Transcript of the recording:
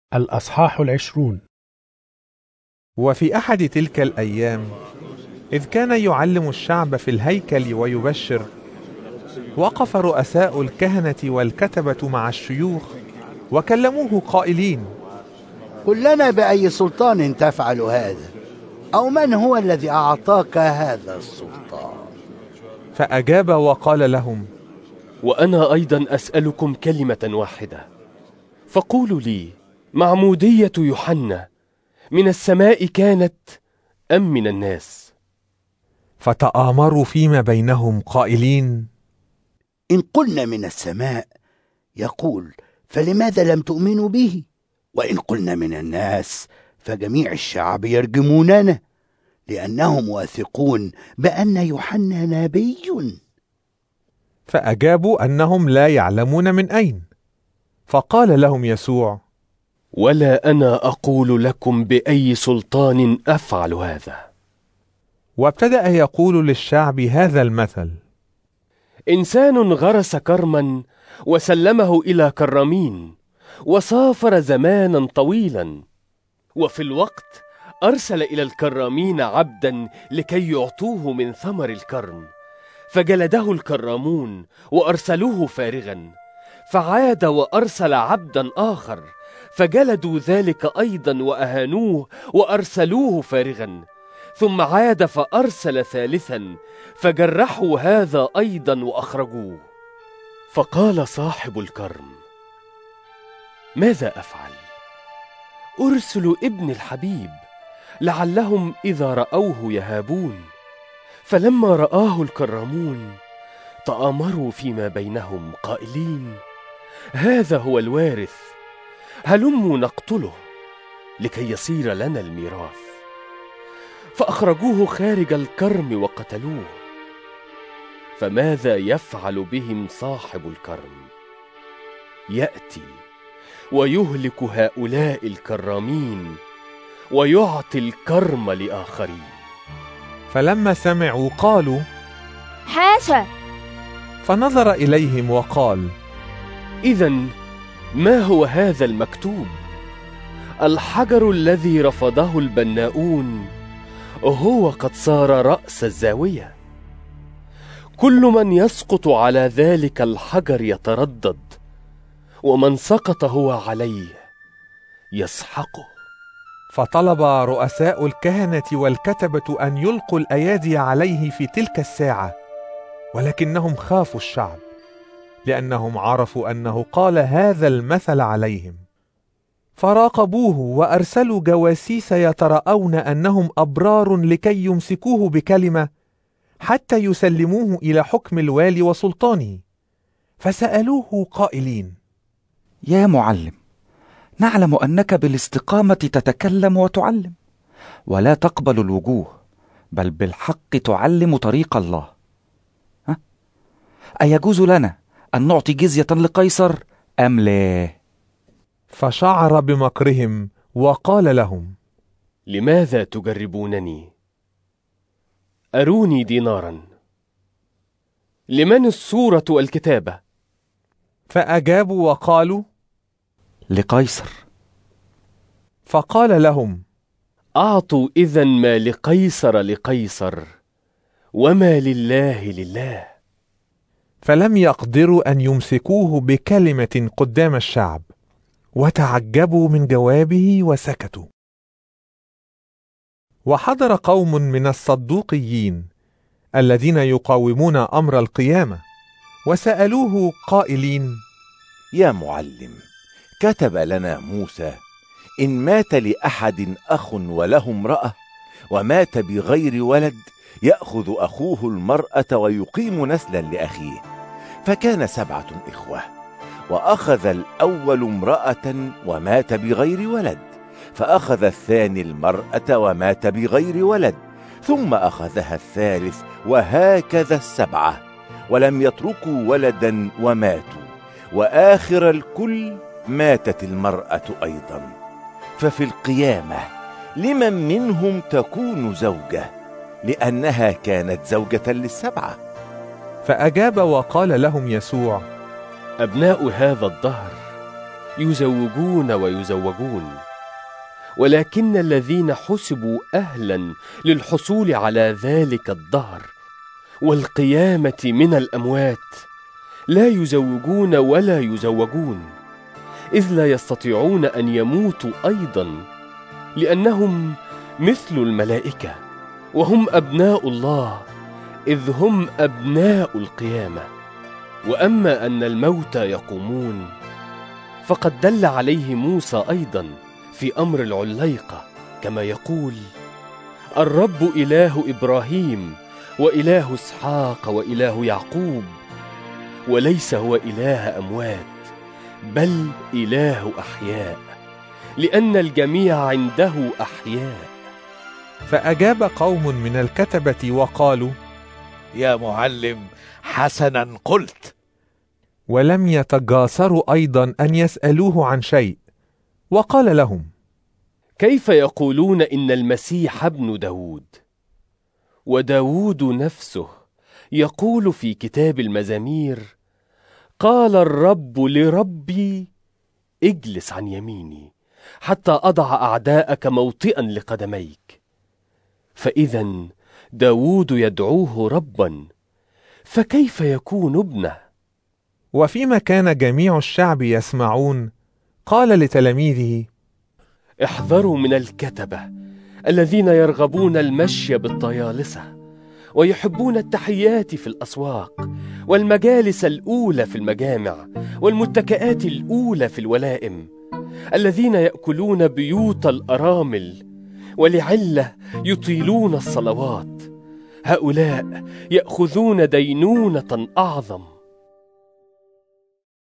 الأصحاح 20. وفي أحد تلك الأيام إذ كان يعلم الشعب في الهيكل ويبشر، وقف رؤساء الكهنة والكتبة مع الشيوخ وكلموه قائلين: قل لنا بأي سلطان تفعل هذا، أو من هو الذي أعطاك هذا السلطان؟ فأجاب وقال لهم: وأنا أيضا أسألكم كلمة واحدة، فقولوا لي: معمودية يوحنا من السماء كانت أم من الناس؟ فتآمروا فيما بينهم قائلين: إن قلنا من السماء يقول فلماذا لم تؤمنوا به؟ وإن قلنا من الناس فجميع الشعب يرجموننا، لأنهم واثقون بأن يوحنا نبي. فأجابوا أنهم لا يعلمون من أين. فقال لهم يسوع: ولا أنا أقول لكم بأي سلطان أفعل هذا. وابتدأ يقول للشعب هذا المثل: إنسان غرس كرما وسلمه إلى كرامين، وسافر زمانا طويلا، وفي الوقت أرسل إلى الكرامين عبدا لكي يعطوه من ثمر الكرم، فجلده الكرامون وأرسلوه فارغا. فعاد وأرسل عبدا آخر، فجلدوا ذلك أيضا وأهانوه وأرسلوه فارغا. ثم عاد فأرسل ثالثا، فجرحوا هذا أيضا وأخرجوه. فقال صاحب الكرم: ماذا أفعل؟ أرسل ابن الحبيب، لعلهم إذا رأوه يهابون. فلما رآه الكرامون تآمروا فيما بينهم قائلين: هذا هو الوارث، هلموا نقتله لكي يصير لنا الميراث. فأخرجوه خارج الكرم وقتلوه. فماذا يفعل بهم صاحب الكرم؟ يأتي ويهلك هؤلاء الكرامين ويعطي الكرم لآخرين. فلما سمعوا قالوا: حاشا. فنظر إليهم وقال: إذن ما هو هذا المكتوب؟ الحجر الذي رفضه البناؤون هو قد صار رأس الزاوية. كل من يسقط على ذلك الحجر يتردد، ومن سقط هو عليه يسحقه. فطلب رؤساء الكهنة والكتبة أن يلقوا الأيادي عليه في تلك الساعة، ولكنهم خافوا الشعب، لأنهم عرفوا أنه قال هذا المثل عليهم. فراقبوه وأرسلوا جواسيس يتراءون أنهم أبرار لكي يمسكوه بكلمة حتى يسلموه إلى حكم الوالي وسلطانه. فسألوه قائلين: يا معلم، نعلم أنك بالاستقامة تتكلم وتعلم، ولا تقبل الوجوه، بل بالحق تعلم طريق الله. أيجوز لنا أن نعطي جزية لقيصر أم لا؟ فشعر بمكرهم وقال لهم: لماذا تجربونني؟ أروني دينارا. لمن الصورة والكتابة؟ فأجابوا وقالوا: لقيصر. فقال لهم: أعطوا إذن ما لقيصر لقيصر، وما لله لله. فلم يقدروا أن يمسكوه بكلمة قدام الشعب، وتعجبوا من جوابه وسكتوا. وحضر قوم من الصدوقيين الذين يقاومون أمر القيامة، وسألوه قائلين: يا معلم، كتب لنا موسى: إن مات لأحد أخ وله امرأة ومات بغير ولد، يأخذ أخوه المرأة ويقيم نسلا لأخيه. فكان 7 إخوة، وأخذ الأول امرأة ومات بغير ولد، فأخذ الثاني المرأة ومات بغير ولد، ثم أخذها الثالث، وهكذا 7، ولم يتركوا ولدا وماتوا. وآخر الكل ماتت المرأة أيضا. ففي القيامة لمن منهم تكون زوجة؟ لأنها كانت زوجة ل7. فأجاب وقال لهم يسوع: أبناء هذا الدهر يزوجون ويزوجون، ولكن الذين حسبوا أهلا للحصول على ذلك الدهر والقيامة من الأموات لا يزوجون ولا يزوجون، إذ لا يستطيعون أن يموتوا أيضا، لأنهم مثل الملائكة، وهم أبناء الله، إذ هم أبناء القيامة. وأما أن الموتى يقومون فقد دل عليه موسى أيضا في أمر العليقة، كما يقول: الرب إله إبراهيم وإله إسحاق وإله يعقوب، وليس هو إله أموات بل إله أحياء، لأن الجميع عنده أحياء. فأجاب قوم من الكتبة وقالوا: يا معلم، حسنا قلت. ولم يتجاسروا أيضا أن يسألوه عن شيء، وقال لهم: كيف يقولون إن المسيح ابن داود؟ وداود نفسه يقول في كتاب المزامير: قال الرب لربي اجلس عن يميني حتى أضع أعداءك موطئا لقدميك. فإذا داود يدعوه ربا، فكيف يكون ابنه؟ وفيما كان جميع الشعب يسمعون قال لتلاميذه: احذروا من الكتبة الذين يرغبون المشي بالطيالسة، ويحبون التحيات في الأسواق، والمجالس الأولى في المجامع، والمتكئات الأولى في الولائم، الذين يأكلون بيوت الأرامل، ولعلة يطيلون الصلوات. هؤلاء يأخذون دينونة أعظم.